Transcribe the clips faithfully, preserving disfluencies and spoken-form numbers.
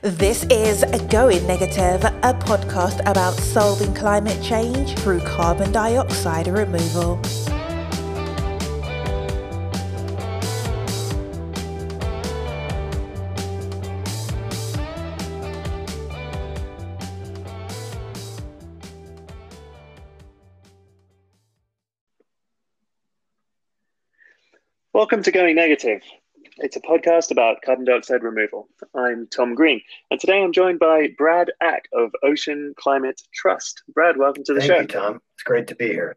This is Going Negative, a podcast about solving climate change through carbon dioxide removal. Welcome to Going Negative. It's a podcast about carbon dioxide removal. I'm Tom Green, and today I'm joined by Brad Ack of Ocean Climate Trust. Brad, welcome to the Thank show. Thank you, Tom. It's great to be here.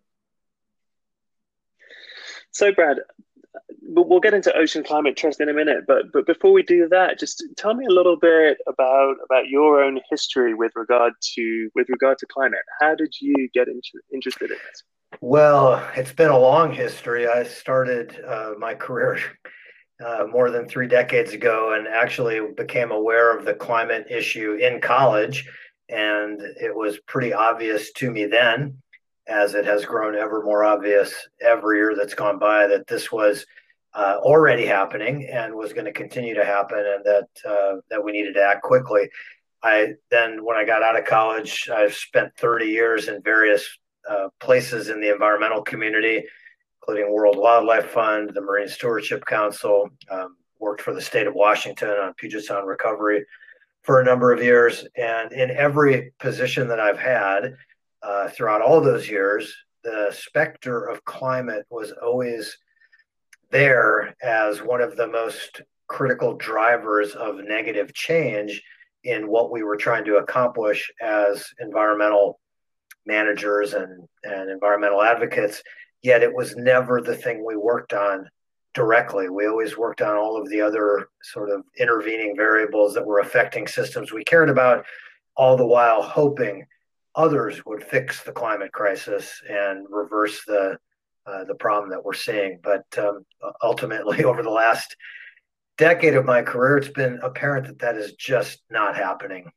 So, Brad, we'll get into Ocean Climate Trust in a minute, but but before we do that, just tell me a little bit about about your own history with regard to with regard to climate. How did you get in, interested in this? Well, it's been a long history. I started uh, my career uh, more than three decades ago and actually became aware of the climate issue in college. And it was pretty obvious to me then, as it has grown ever more obvious every year that's gone by, that this was uh, already happening and was going to continue to happen, and that uh, that we needed to act quickly. I then, when I got out of college, I've spent thirty years in various Uh, places in the environmental community, including World Wildlife Fund, the Marine Stewardship Council, um, worked for the state of Washington on Puget Sound recovery for a number of years. And in every position that I've had uh, throughout all those years, the specter of climate was always there as one of the most critical drivers of negative change in what we were trying to accomplish as environmental managers and, and environmental advocates, yet it was never the thing we worked on directly. We always worked on all of the other sort of intervening variables that were affecting systems we cared about, all the while hoping others would fix the climate crisis and reverse the uh, the problem that we're seeing. But um, ultimately, over the last decade of my career, it's been apparent that that is just not happening.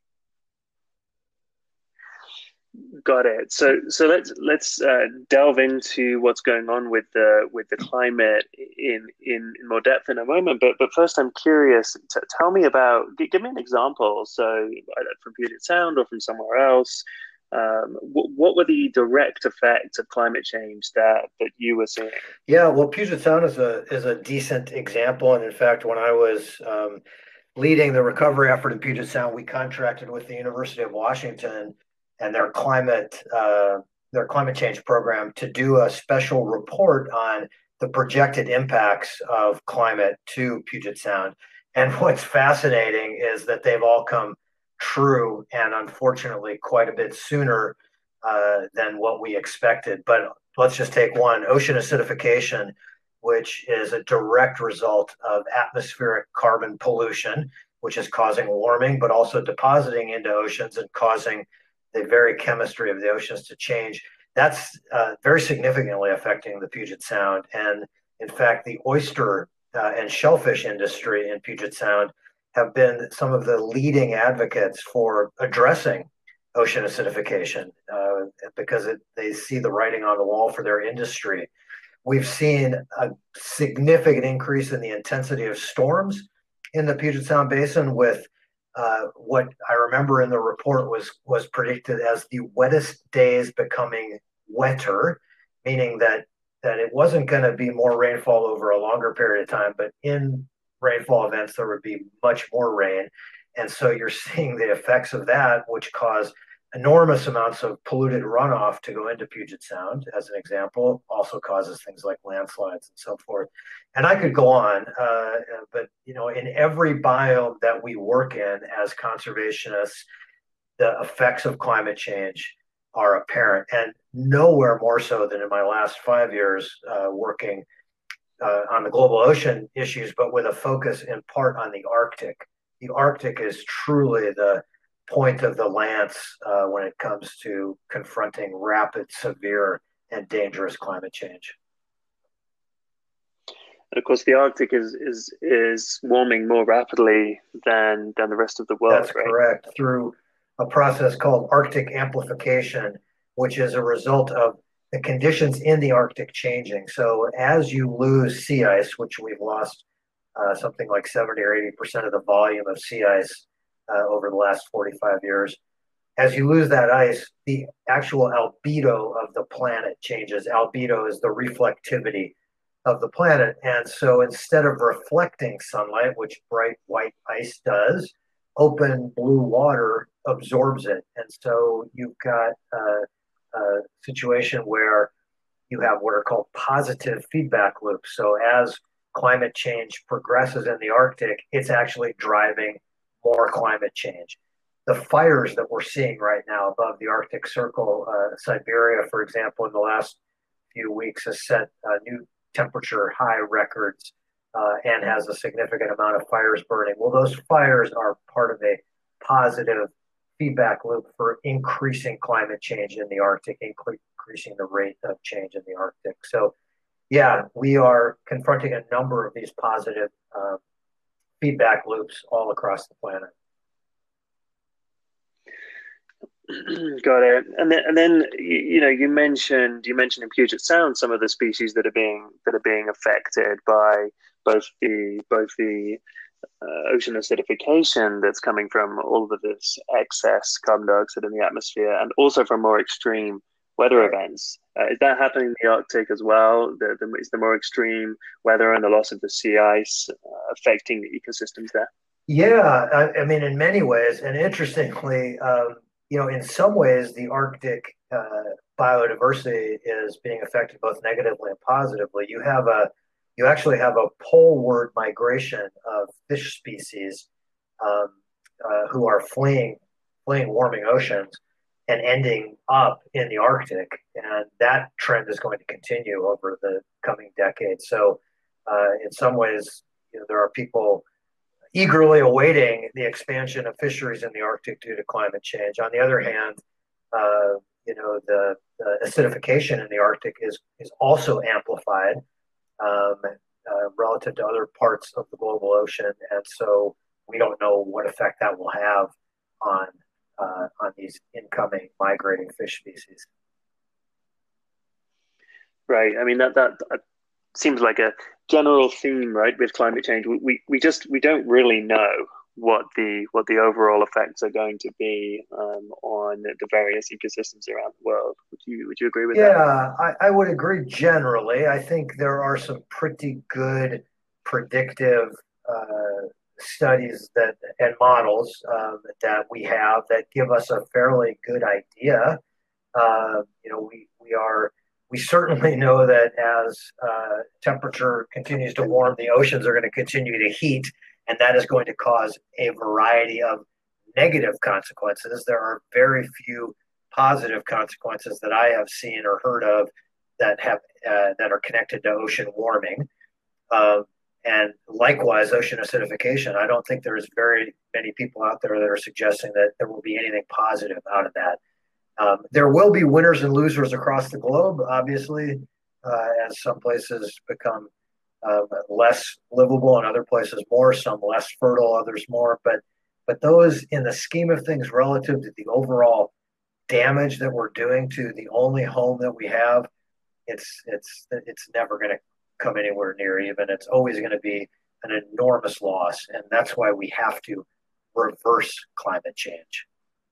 Got it. So so let's let's uh, delve into what's going on with the with the climate in, in in more depth in a moment. But but first, I'm curious. To tell me about. Give me an example. So either from Puget Sound or from somewhere else. Um, what, what were the direct effects of climate change that that you were seeing? Yeah, well, Puget Sound is a is a decent example. And in fact, when I was um, leading the recovery effort in Puget Sound, we contracted with the University of Washington and their climate uh, their climate change program to do a special report on the projected impacts of climate to Puget Sound. And what's fascinating is that they've all come true, and unfortunately quite a bit sooner uh, than what we expected. But let's just take one: ocean acidification, which is a direct result of atmospheric carbon pollution, which is causing warming, but also depositing into oceans and causing the very chemistry of the oceans to change. That's uh, very significantly affecting the Puget Sound. And in fact, the oyster uh, and shellfish industry in Puget Sound have been some of the leading advocates for addressing ocean acidification uh, because it, they see the writing on the wall for their industry. We've seen a significant increase in the intensity of storms in the Puget Sound Basin, with Uh, what I remember in the report was was predicted as the wettest days becoming wetter, meaning that that it wasn't going to be more rainfall over a longer period of time, but in rainfall events there would be much more rain. And so you're seeing the effects of that, which cause enormous amounts of polluted runoff to go into Puget Sound, as an example. Also causes things like landslides and so forth. And I could go on, uh, but you know, in every biome that we work in as conservationists, the effects of climate change are apparent, and nowhere more so than in my last five years uh, working uh, on the global ocean issues, but with a focus in part on the Arctic. The Arctic is truly the point of the lance uh, when it comes to confronting rapid, severe, and dangerous climate change. And of course, the Arctic is is is warming more rapidly than than the rest of the world. That's right? Correct. Through a process called Arctic amplification, which is a result of the conditions in the Arctic changing. So as you lose sea ice, which we've lost uh, something like seventy or eighty percent of the volume of sea ice uh, over the last forty-five years. As you lose that ice, the actual albedo of the planet changes. Albedo is the reflectivity of the planet. And so instead of reflecting sunlight, which bright white ice does, open blue water absorbs it. And so you've got a, a situation where you have what are called positive feedback loops. So as climate change progresses in the Arctic, it's actually driving more climate change. The fires that we're seeing right now above the Arctic Circle, uh, Siberia, for example, in the last few weeks has set uh, new temperature high records uh, and has a significant amount of fires burning. Well, those fires are part of a positive feedback loop for increasing climate change in the Arctic, increasing the rate of change in the Arctic. So, yeah, we are confronting a number of these positive uh, feedback loops all across the planet. Got it. And then, and then, you know, you mentioned you mentioned in Puget Sound some of the species that are being that are being affected by both the both the uh, ocean acidification that's coming from all of this excess carbon dioxide in the atmosphere, and also from more extreme weather events. Uh, is that happening in the Arctic as well? The, the, is the more extreme weather and the loss of the sea ice uh, affecting the ecosystems there? Yeah, I, I mean, in many ways, and interestingly. Um, You know, in some ways, the Arctic uh, biodiversity is being affected both negatively and positively. You have a, you actually have a poleward migration of fish species um, uh, who are fleeing, fleeing warming oceans and ending up in the Arctic, and that trend is going to continue over the coming decades. So, uh, in some ways, you know, there are people eagerly awaiting the expansion of fisheries in the Arctic due to climate change. On the other hand, uh, you know, the, the acidification in the Arctic is is also amplified um, uh, relative to other parts of the global ocean, and so we don't know what effect that will have on uh, on these incoming migrating fish species. Right. I mean that that, that seems like a general theme, right, with climate change. We, we we just we don't really know what the what the overall effects are going to be um, on the various ecosystems around the world. Would you would you agree with yeah, that? Yeah, I, I would agree generally. I think there are some pretty good predictive uh, studies that and models um, that we have that give us a fairly good idea. Uh, you know, we we are we certainly know that as uh, temperature continues to warm, the oceans are going to continue to heat, and that is going to cause a variety of negative consequences. There are very few positive consequences that I have seen or heard of that have uh, that are connected to ocean warming. Um, and likewise, ocean acidification. I don't think there's very many people out there that are suggesting that there will be anything positive out of that. Um, there will be winners and losers across the globe, obviously, uh, as some places become uh, less livable and other places more, some less fertile, others more. But but those, in the scheme of things, relative to the overall damage that we're doing to the only home that we have, it's it's it's never going to come anywhere near even. It's always going to be an enormous loss, and that's why we have to reverse climate change.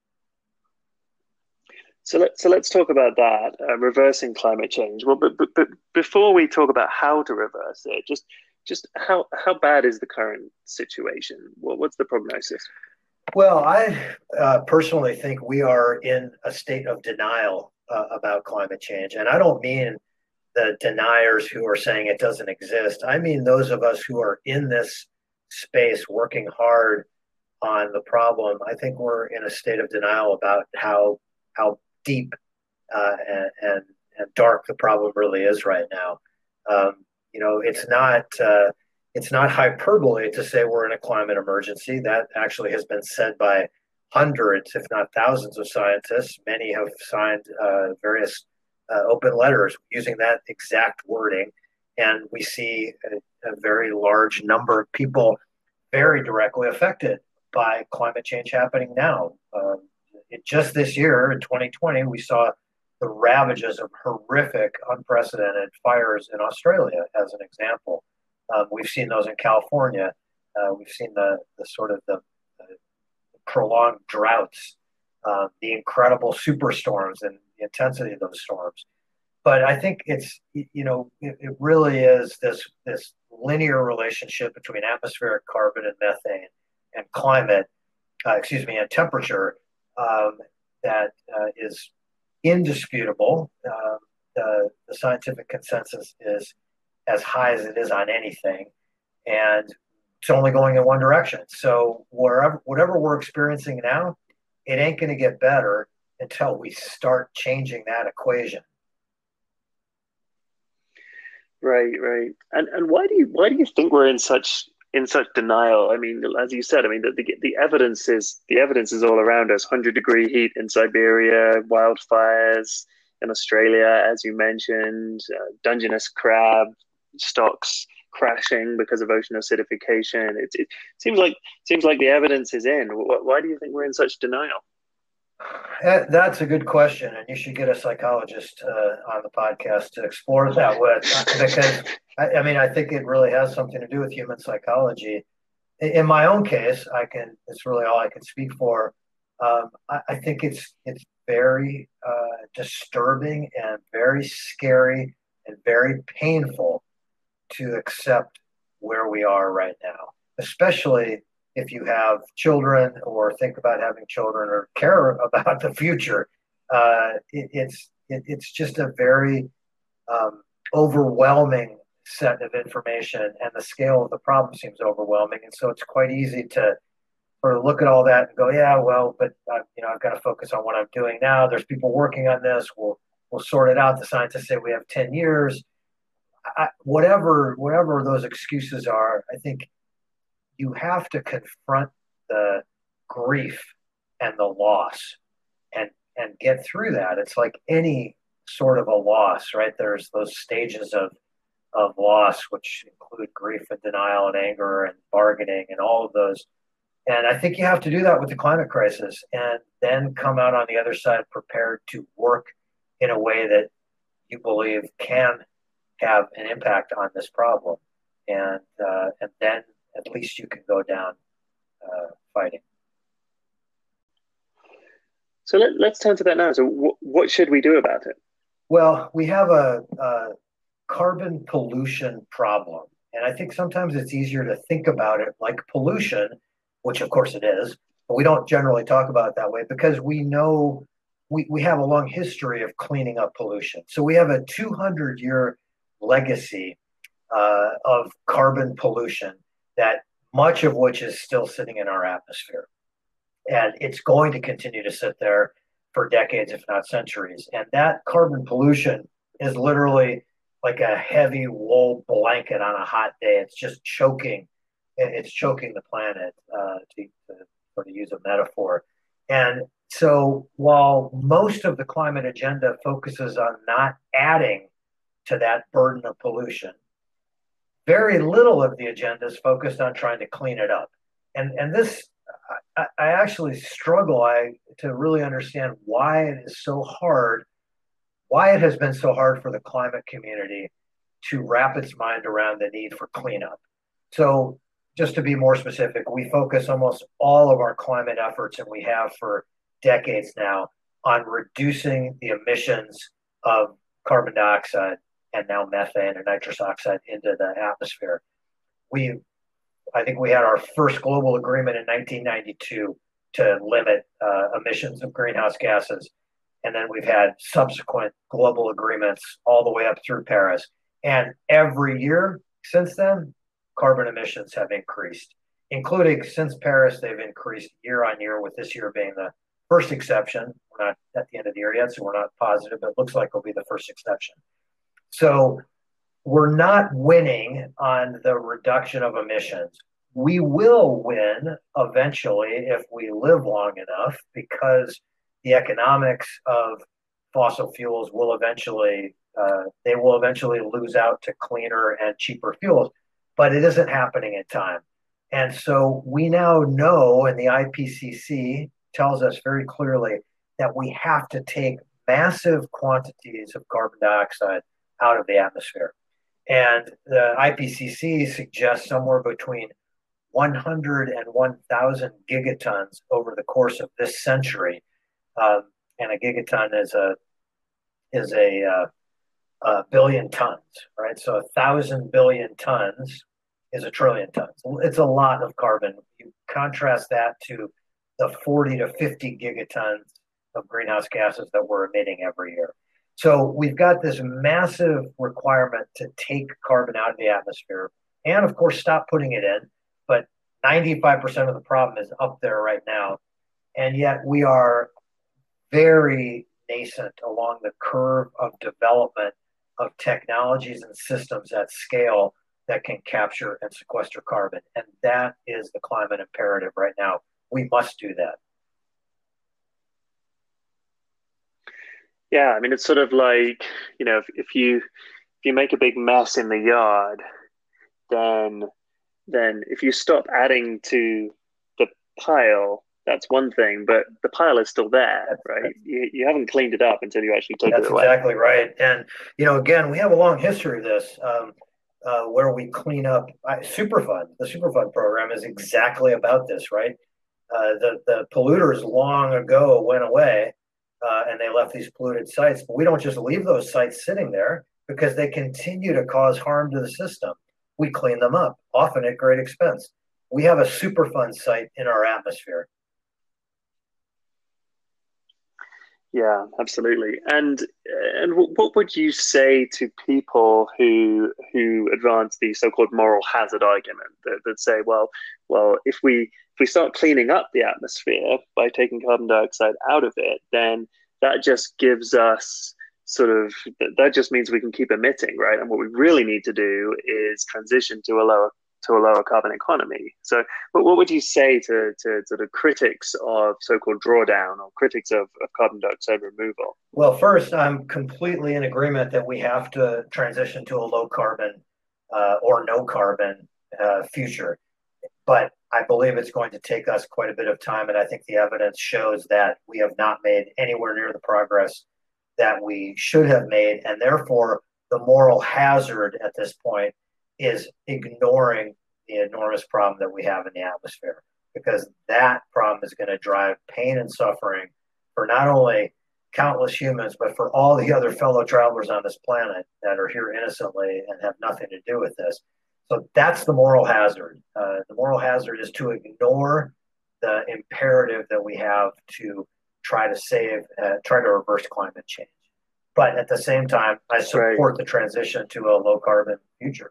So let so let's talk about that, uh, reversing climate change. Well, but, but but before we talk about how to reverse it, just just how how bad is the current situation? What what's the prognosis? Well, I uh, personally think we are in a state of denial uh, about climate change, and I don't mean the deniers who are saying it doesn't exist. I mean those of us who are in this space working hard on the problem. I think we're in a state of denial about how how deep uh, and, and, and dark the problem really is right now. Um, you know, it's not uh, it's not hyperbole to say we're in a climate emergency. That actually has been said by hundreds, if not thousands, of scientists. Many have signed uh, various uh, open letters using that exact wording, and we see a, a very large number of people very directly affected by climate change happening now. Um, It, just this year, in twenty twenty, we saw the ravages of horrific, unprecedented fires in Australia, as an example. Um, we've seen those in California. Uh, we've seen the, the sort of the, the prolonged droughts, uh, the incredible superstorms and the intensity of those storms. But I think it's, you know, it, it really is this this linear relationship between atmospheric carbon and methane and climate, uh, excuse me, and temperature um, that uh, is indisputable. Uh, the, the scientific consensus is as high as it is on anything, and it's only going in one direction. So wherever, whatever we're experiencing now, it ain't going to get better until we start changing that equation. Right, right. And and why do you why do you think we're in such in such denial? I mean, as you said, I mean, the the, the evidence is the evidence is all around us. Hundred degree heat in Siberia, wildfires in Australia, as you mentioned, uh, Dungeness crab stocks crashing because of ocean acidification. It, it seems like seems like the evidence is in. Why, why do you think we're in such denial? That's a good question, and you should get a psychologist uh, on the podcast to explore that with, because I, I mean, I think it really has something to do with human psychology. In my own case, I can. It's really all I can speak for. Um, I, I think it's it's very uh, disturbing and very scary and very painful to accept where we are right now, especially if you have children or think about having children or care about the future. Uh, it, it's it, it's just a very um, overwhelming set of information, and the scale of the problem seems overwhelming. And so it's quite easy to sort of look at all that and go, yeah, well, but uh, you know, I've got to focus on what I'm doing now. There's people working on this. We'll we'll sort it out. The scientists say we have ten years. I, whatever whatever those excuses are, I think you have to confront the grief and the loss and and get through that. It's like any sort of a loss, right? There's those stages of of loss, which include grief and denial and anger and bargaining and all of those. And I think you have to do that with the climate crisis, and then come out on the other side prepared to work in a way that you believe can have an impact on this problem. And uh, and then at least you can go down uh, fighting. So let, let's turn to that now. So w- what should we do about it? Well, we have a, a carbon pollution problem. And I think sometimes it's easier to think about it like pollution, which of course it is, but we don't generally talk about it that way because we know we, we have a long history of cleaning up pollution. So we have a two hundred year legacy uh, of carbon pollution, that much of which is still sitting in our atmosphere. And it's going to continue to sit there for decades, if not centuries. And that carbon pollution is literally like a heavy wool blanket on a hot day. It's just choking. It's choking the planet, uh, to, to, or to use a metaphor. And so while most of the climate agenda focuses on not adding to that burden of pollution, very little of the agenda is focused on trying to clean it up. And and this, I, I actually struggle I, to really understand why it is so hard, why it has been so hard for the climate community to wrap its mind around the need for cleanup. So just to be more specific, we focus almost all of our climate efforts, and we have for decades now, on reducing the emissions of carbon dioxide and now methane and nitrous oxide into the atmosphere. We, I think we had our first global agreement in nineteen ninety-two to limit uh, emissions of greenhouse gases. And then we've had subsequent global agreements all the way up through Paris. And every year since then, carbon emissions have increased, including since Paris, they've increased year on year, with this year being the first exception. We're not at the end of the year yet, so we're not positive, but it looks like it'll be the first exception. So we're not winning on the reduction of emissions. We will win eventually if we live long enough, because the economics of fossil fuels will eventually, uh, they will eventually lose out to cleaner and cheaper fuels, but it isn't happening in time. And so we now know, and the I P C C tells us very clearly, that we have to take massive quantities of carbon dioxide out of the atmosphere. And the I P C C suggests somewhere between one hundred one thousand gigatons over the course of this century. Um, and a gigaton is a is a, uh, a billion tons, right? So a thousand billion tons is a trillion tons. It's a lot of carbon. You contrast that to the forty to fifty gigatons of greenhouse gases that we're emitting every year. So we've got this massive requirement to take carbon out of the atmosphere and, of course, stop putting it in. But ninety-five percent of the problem is up there right now. And yet we are very nascent along the curve of development of technologies and systems at scale that can capture and sequester carbon. And that is the climate imperative right now. We must do that. Yeah, I mean, it's sort of like, you know, if, if you if you make a big mess in the yard, then then if you stop adding to the pile, that's one thing, but the pile is still there, right? You, you haven't cleaned it up until you actually take That's it away. That's exactly right. And, you know, again, we have a long history of this um, uh, where we clean up. I, Superfund, the Superfund program is exactly about this, right? Uh, the, the polluters long ago went away uh, and they left these polluted sites, but we don't just leave those sites sitting there because they continue to cause harm to the system. We clean them up, often at great expense. We have a Superfund site in our atmosphere. Yeah, absolutely. And and what would you say to people who who advance the so-called moral hazard argument that, that say, well, well, if we if we start cleaning up the atmosphere by taking carbon dioxide out of it, then that just gives us sort of that just means we can keep emitting, right? And what we really need to do is transition to a lower to a lower carbon economy. So but what would you say to, to, to the critics of so-called drawdown or critics of, of carbon dioxide removal? Well, first, I'm completely in agreement that we have to transition to a low carbon uh, or no carbon uh, future. But I believe it's going to take us quite a bit of time. And I think the evidence shows that we have not made anywhere near the progress that we should have made. And therefore, the moral hazard at this point is ignoring the enormous problem that we have in the atmosphere, because that problem is going to drive pain and suffering for not only countless humans, but for all the other fellow travelers on this planet that are here innocently and have nothing to do with this. So that's the moral hazard. Uh, the moral hazard is to ignore the imperative that we have to try to save, uh, try to reverse climate change. But at the same time, I support right. the transition to a low carbon future.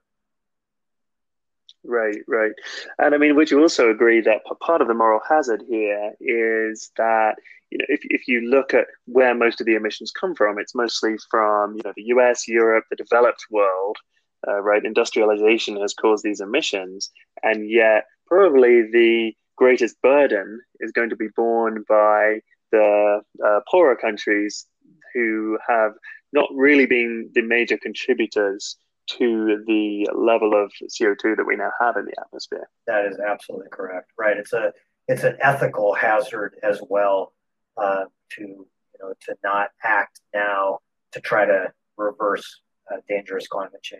Right, right. And I mean, would you also agree that part of the moral hazard here is that, you know, if, if you look at where most of the emissions come from, it's mostly from, you know, the U S, Europe, the developed world, uh, right? Industrialization has caused these emissions. And yet probably the greatest burden is going to be borne by the uh, poorer countries who have not really been the major contributors to the level of C O two that we now have in the atmosphere. That is absolutely correct. Right. It's a it's an ethical hazard as well uh, to you know to not act now to try to reverse uh, dangerous climate change.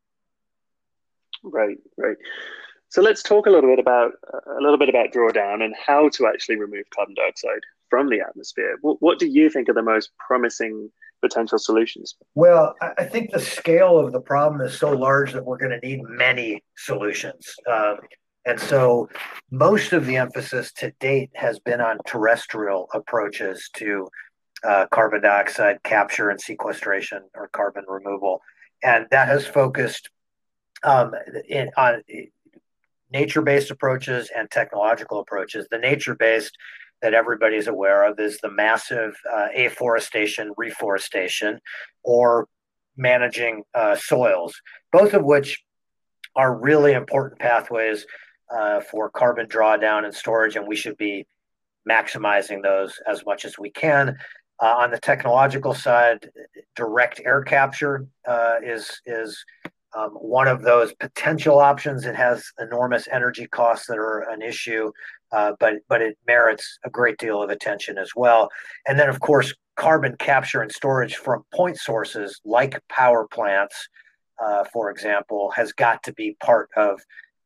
Right. Right. So let's talk a little bit about a little bit about drawdown and how to actually remove carbon dioxide from the atmosphere. What, what do you think are the most promising potential solutions? Well, I think the scale of the problem is so large that we're going to need many solutions. Um, and so most of the emphasis to date has been on terrestrial approaches to uh, carbon dioxide capture and sequestration or carbon removal. And that has focused um, in, on nature-based approaches and technological approaches. The nature-based that everybody's aware of is the massive uh, afforestation, reforestation, or managing uh, soils, both of which are really important pathways uh, for carbon drawdown and storage, and we should be maximizing those as much as we can. Uh, on the technological side, direct air capture uh, is, is um, one of those potential options. It has enormous energy costs that are an issue. Uh, but but it merits a great deal of attention as well. And then, of course, carbon capture and storage from point sources like power plants, uh, for example, has got to be part of uh,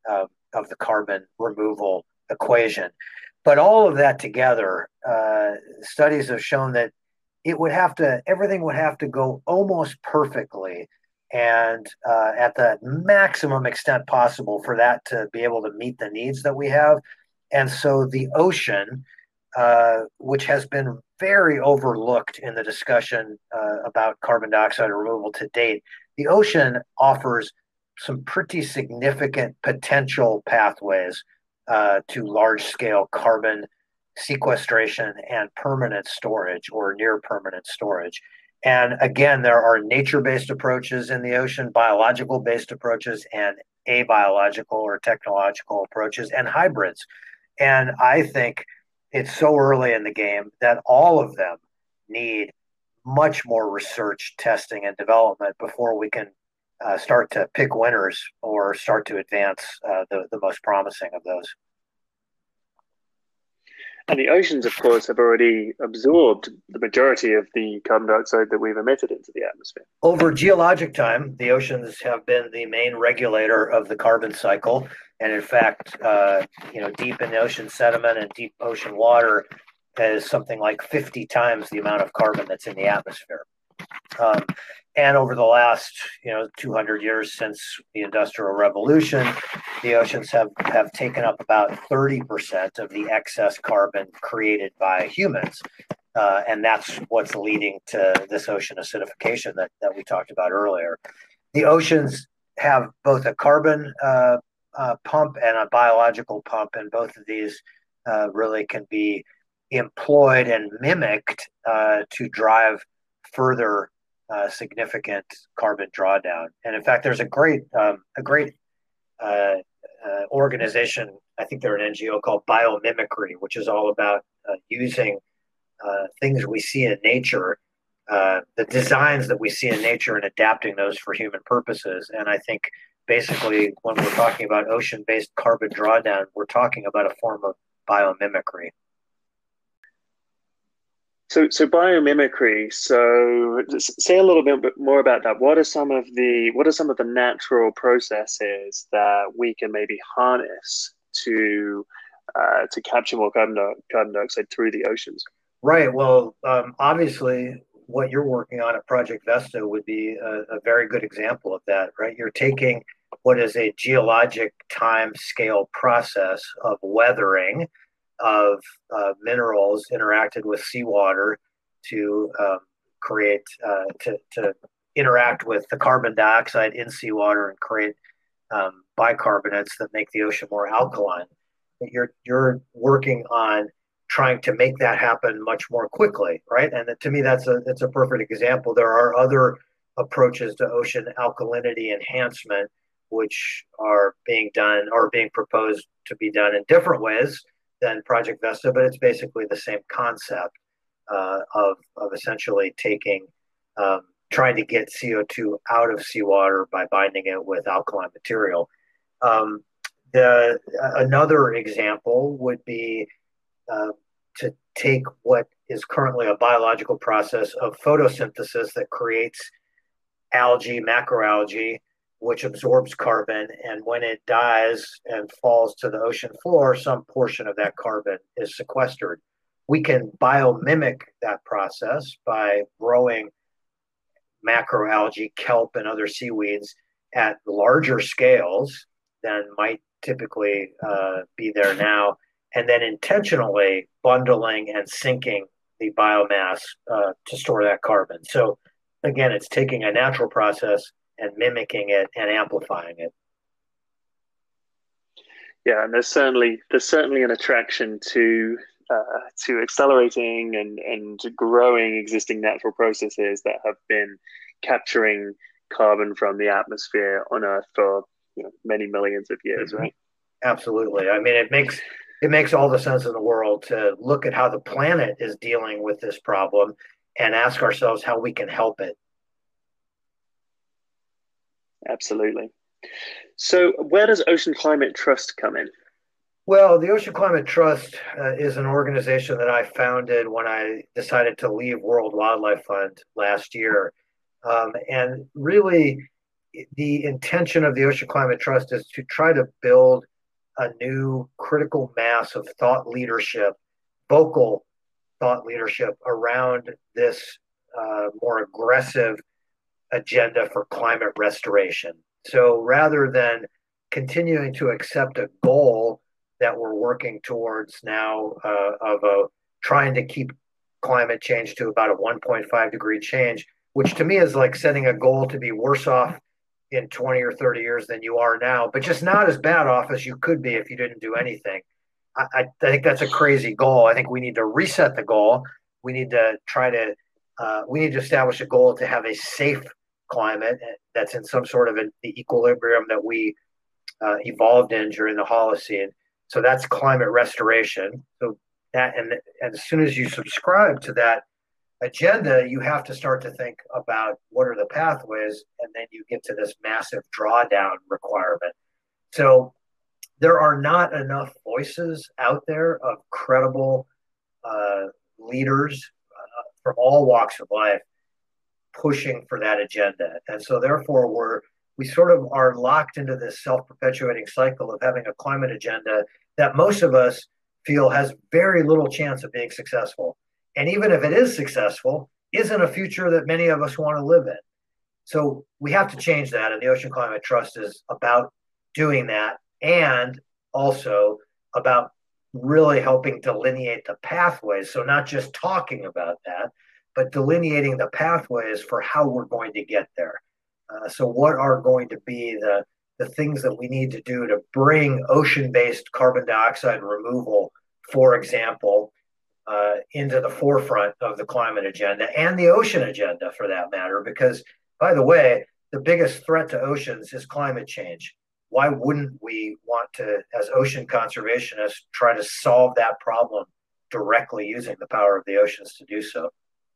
of the carbon removal equation. But all of that together, uh, studies have shown that it would have to, everything would have to go almost perfectly and uh, at the maximum extent possible for that to be able to meet the needs that we have. And so the ocean, uh, which has been very overlooked in the discussion uh, about carbon dioxide removal to date, the ocean offers some pretty significant potential pathways uh, to large-scale carbon sequestration and permanent storage or near permanent storage. And again, there are nature-based approaches in the ocean, biological-based approaches, and abiological or technological approaches, and hybrids. And I think it's so early in the game that all of them need much more research, testing, and development before we can uh, start to pick winners or start to advance uh, the, the most promising of those. And the oceans, of course, have already absorbed the majority of the carbon dioxide that we've emitted into the atmosphere. Over geologic time, the oceans have been the main regulator of the carbon cycle. And in fact, uh, you know, deep in the ocean sediment and deep ocean water is something like fifty times the amount of carbon that's in the atmosphere. Um, and over the last, you know, two hundred years since the Industrial Revolution, the oceans have, have taken up about thirty percent of the excess carbon created by humans. Uh, and that's what's leading to this ocean acidification that, that we talked about earlier. The oceans have both a carbon uh, uh, pump and a biological pump, and both of these uh, really can be employed and mimicked uh, to drive further uh, significant carbon drawdown. And in fact, there's a great um, a great uh, uh, organization, I think they're an N G O, called Biomimicry, which is all about uh, using uh, things we see in nature, uh, the designs that we see in nature, and adapting those for human purposes. And I think basically when we're talking about ocean-based carbon drawdown, we're talking about a form of biomimicry. So, so biomimicry. So, say a little bit more about that. What are some of the what are some of the natural processes that we can maybe harness to uh, to capture more carbon, carbon dioxide through the oceans? Right. Well, um, obviously, what you're working on at Project Vesta would be a, a very good example of that. Right. You're taking what is a geologic time scale process of weathering of uh, minerals interacted with seawater to um, create, uh, to, to interact with the carbon dioxide in seawater and create um, bicarbonates that make the ocean more alkaline. You're, you're working on trying to make that happen much more quickly, right? And to me, that's a, it's a perfect example. There are other approaches to ocean alkalinity enhancement, which are being done or being proposed to be done in different ways than Project Vesta, but it's basically the same concept uh, of, of essentially taking, um, trying to get C O two out of seawater by binding it with alkaline material. Um, the another example would be uh, to take what is currently a biological process of photosynthesis that creates algae, macroalgae, which absorbs carbon, and when it dies and falls to the ocean floor, some portion of that carbon is sequestered. We can biomimic that process by growing macroalgae, kelp, and other seaweeds at larger scales than might typically uh, be there now, and then intentionally bundling and sinking the biomass uh, to store that carbon. So again, it's taking a natural process and mimicking it and amplifying it. Yeah, and there's certainly there's certainly an attraction to uh, to accelerating and and growing existing natural processes that have been capturing carbon from the atmosphere on Earth for you know many millions of years, right? Absolutely. I mean, it makes it makes all the sense in the world to look at how the planet is dealing with this problem and ask ourselves how we can help it. Absolutely. So where does Ocean Climate Trust come in? Well, the Ocean Climate Trust uh, is an organization that I founded when I decided to leave World Wildlife Fund last year. Um, and really, the intention of the Ocean Climate Trust is to try to build a new critical mass of thought leadership, vocal thought leadership around this uh, more aggressive agenda for climate restoration. So rather than continuing to accept a goal that we're working towards now uh, of a, trying to keep climate change to about a one point five degree change, which to me is like setting a goal to be worse off in twenty or thirty years than you are now, but just not as bad off as you could be if you didn't do anything. I, I think that's a crazy goal. I think we need to reset the goal. We need to try to, uh, we need to establish a goal to have a safe climate that's in some sort of a, the equilibrium that we uh, evolved in during the Holocene. So that's climate restoration. So that, and, and as soon as you subscribe to that agenda, you have to start to think about what are the pathways, and then you get to this massive drawdown requirement. So there are not enough voices out there of credible uh, leaders uh, from all walks of life pushing for that agenda. And so therefore we're we sort of are locked into this self-perpetuating cycle of having a climate agenda that most of us feel has very little chance of being successful. And even if it is successful, isn't a future that many of us want to live in. So we have to change that. And the Ocean Climate Trust is about doing that, and also about really helping delineate the pathways. So not just talking about that, but delineating the pathways for how we're going to get there. Uh, so what are going to be the, the things that we need to do to bring ocean-based carbon dioxide removal, for example, uh, into the forefront of the climate agenda and the ocean agenda for that matter? Because, by the way, the biggest threat to oceans is climate change. Why wouldn't we want to, as ocean conservationists, try to solve that problem directly using the power of the oceans to do so?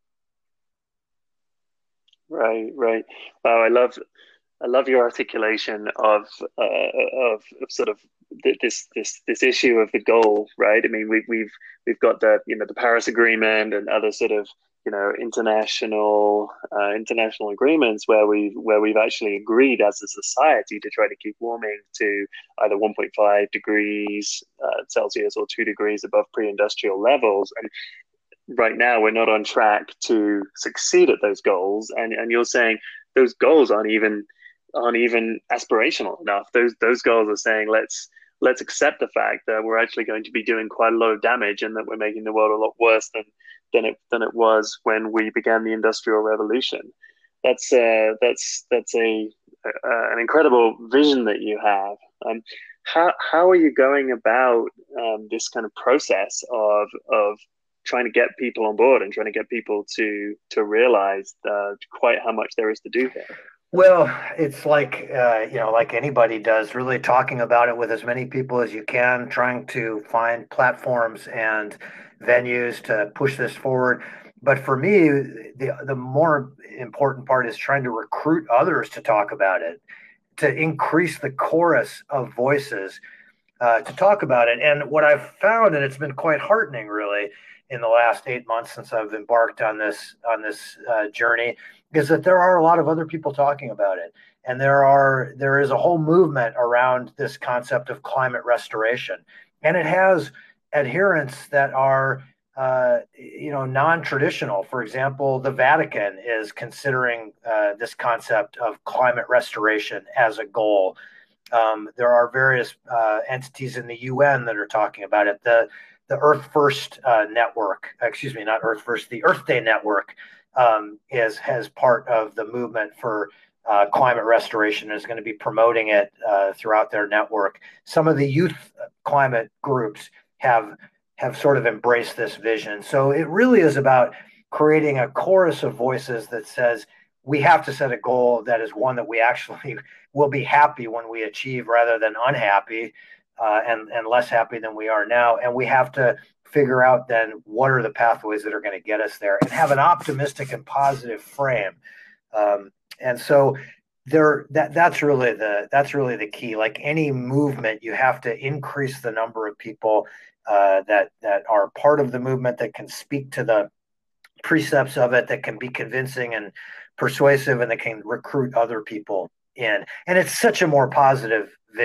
Right, right. Wow, I love, I love your articulation of, uh, of, of sort of this, this, this issue of the goal, right? I mean, we, we've, we've got the, you know, the Paris Agreement and other sort of, you know, international, uh, international agreements where we, where we've actually agreed as a society to try to keep warming to either one point five degrees uh, Celsius or two degrees above pre-industrial levels. And right now we're not on track to succeed at those goals, and and you're saying those goals aren't even aren't even aspirational enough. Those those goals are saying let's let's accept the fact that we're actually going to be doing quite a lot of damage, and that we're making the world a lot worse than than it than it was when we began the Industrial Revolution. That's uh that's that's a uh, an incredible vision that you have. Um, how how are you going about um, this kind of process of of trying to get people on board and trying to get people to to realize uh, quite how much there is to do here? Well, it's like, uh, you know, like anybody does, really talking about it with as many people as you can, trying to find platforms and venues to push this forward. But for me, the, the more important part is trying to recruit others to talk about it, to increase the chorus of voices uh, to talk about it. And what I've found, and it's been quite heartening, really, in the last eight months since I've embarked on this on this uh, journey, is that there are a lot of other people talking about it, and there are there is a whole movement around this concept of climate restoration, and it has adherents that are uh, you know non-traditional. For example, the Vatican is considering uh, this concept of climate restoration as a goal. Um, there are various uh, entities in the U N that are talking about it. The The Earth First uh, Network, excuse me, not Earth First, the Earth Day Network um, is has part of the movement for uh, climate restoration, is going to be promoting it uh, throughout their network. Some of the youth climate groups have have sort of embraced this vision. So it really is about creating a chorus of voices that says we have to set a goal that is one that we actually will be happy when we achieve, rather than unhappy. Uh, and, and less happy than we are now. And we have to figure out then what are the pathways that are going to get us there, and have an optimistic and positive frame. Um, and so there, that that's really the that's really the key. Like any movement, you have to increase the number of people uh, that that are part of the movement, that can speak to the precepts of it, that can be convincing and persuasive, and that can recruit other people in. And it's such a more positive vision.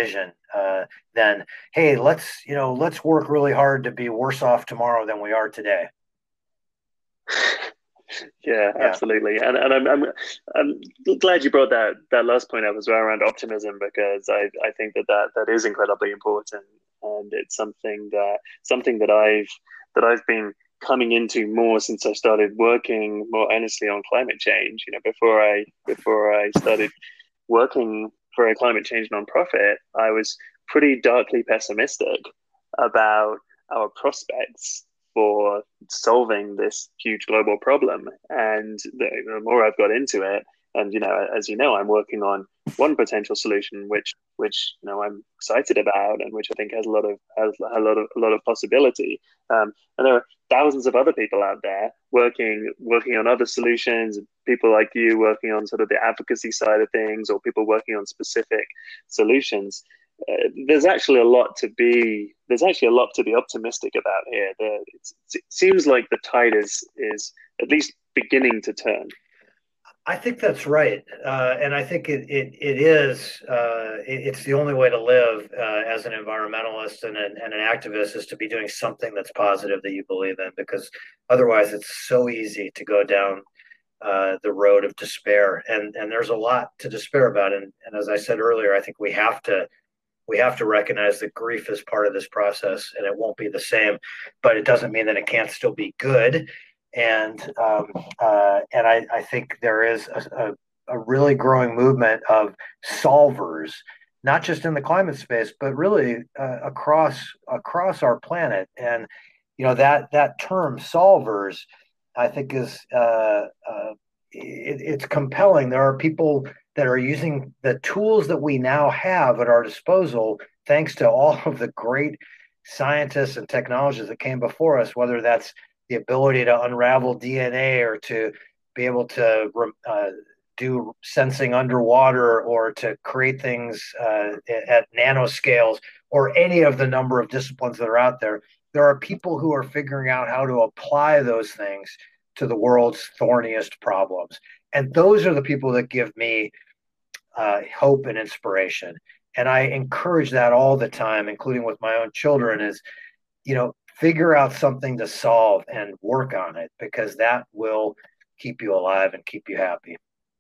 uh, than, hey, let's, you know, let's work really hard to be worse off tomorrow than we are today. Yeah, Yeah. absolutely. And and I'm I'm I'm glad you brought that that last point up as well around optimism, because I I think that that, that is incredibly important, and it's something that something that I've that I've been coming into more since I started working more earnestly on climate change. You know, before I before I started working for a climate change nonprofit, I was pretty darkly pessimistic about our prospects for solving this huge global problem. And the, the more I've got into it, and you know, as you know, I'm working on one potential solution, which which you know I'm excited about, and which I think has a lot of has a lot of a lot of possibility. Um, and there are thousands of other people out there working working on other solutions. People like you working on sort of the advocacy side of things, or people working on specific solutions. Uh, there's actually a lot to be there's actually a lot to be optimistic about here. The, it seems like the tide is is at least beginning to turn. I think that's right, uh, and I think it it, it is. Uh, it, it's the only way to live uh, as an environmentalist and an, and an activist, is to be doing something that's positive that you believe in, because otherwise it's so easy to go down uh, the road of despair, and and there's a lot to despair about. And and as I said earlier, I think we have to we have to recognize that grief is part of this process, and it won't be the same, but it doesn't mean that it can't still be good. And um, uh, and I, I think there is a, a, a really growing movement of solvers, not just in the climate space, but really uh, across across our planet. And you know, that that term solvers, I think, is uh, uh, it, it's compelling. There are people that are using the tools that we now have at our disposal, thanks to all of the great scientists and technologies that came before us, whether that's the ability to unravel D N A, or to be able to uh, do sensing underwater, or to create things uh, at nanoscales, or any of the number of disciplines that are out there. There are people who are figuring out how to apply those things to the world's thorniest problems. And those are the people that give me uh, hope and inspiration. And I encourage that all the time, including with my own children, is, you know, figure out something to solve and work on it, because that will keep you alive and keep you happy.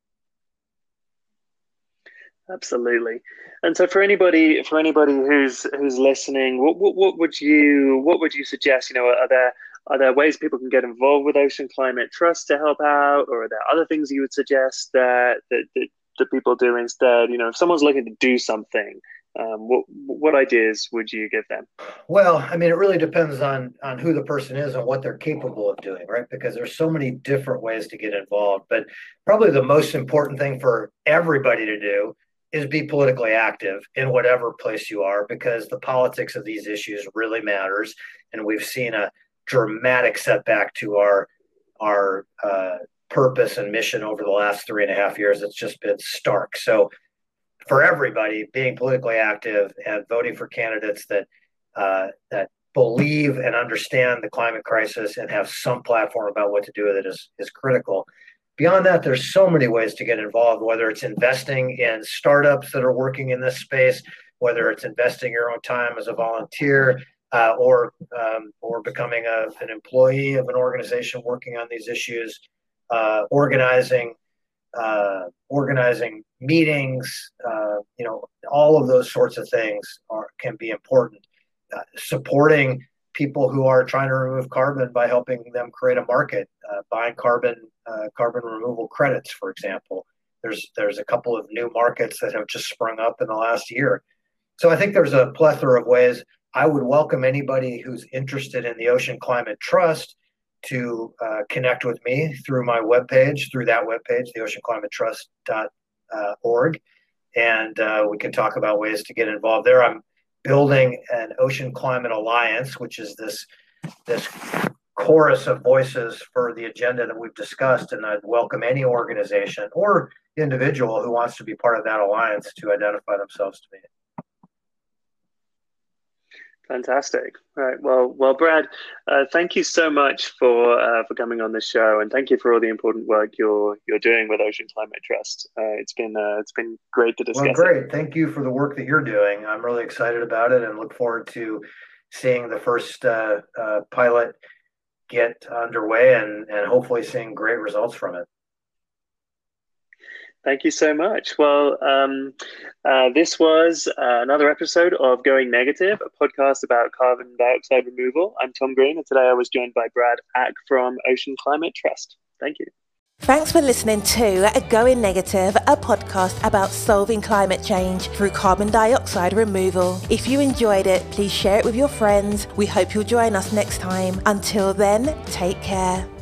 Absolutely. And so for anybody for anybody who's who's listening, what, what what would you what would you suggest? You know, are there are there ways people can get involved with Ocean Climate Trust to help out, or are there other things you would suggest that that, that, that people do instead? You know, if someone's looking to do something, Um, what what ideas would you give them? Well, I mean, it really depends on on who the person is and what they're capable of doing, right? Because there's so many different ways to get involved. But probably the most important thing for everybody to do is be politically active in whatever place you are, because the politics of these issues really matters. And we've seen a dramatic setback to our our uh, purpose and mission over the last three and a half years. It's just been stark. So for everybody, being politically active and voting for candidates that uh, that believe and understand the climate crisis and have some platform about what to do with it is is critical. Beyond that, there's so many ways to get involved, whether it's investing in startups that are working in this space, whether it's investing your own time as a volunteer, uh, or um, or becoming a, an employee of an organization working on these issues, uh, organizing. Uh, organizing meetings, uh, you know, all of those sorts of things are can be important. Uh, supporting people who are trying to remove carbon by helping them create a market, uh, buying carbon uh, carbon removal credits, for example. There's there's a couple of new markets that have just sprung up in the last year. So I think there's a plethora of ways. I would welcome anybody who's interested in the Ocean Climate Trust to uh, connect with me through my webpage, through that webpage, the ocean climate trust dot org. And uh, we can talk about ways to get involved there. I'm building an Ocean Climate Alliance, which is this, this chorus of voices for the agenda that we've discussed. And I'd welcome any organization or individual who wants to be part of that alliance to identify themselves to me. Fantastic. All right. Well, well, Brad, uh, thank you so much for uh, for coming on the show, and thank you for all the important work you're you're doing with Ocean Climate Trust. Uh, it's been uh, it's been great to discuss. Well, great. It. Thank you for the work that you're doing. I'm really excited about it, and look forward to seeing the first uh, uh, pilot get underway, and and hopefully seeing great results from it. Thank you so much. Well, um, uh, this was uh, another episode of Going Negative, a podcast about carbon dioxide removal. I'm Tom Green, and today I was joined by Brad Ack from Ocean Climate Trust. Thank you. Thanks for listening to Going Negative, a podcast about solving climate change through carbon dioxide removal. If you enjoyed it, please share it with your friends. We hope you'll join us next time. Until then, take care.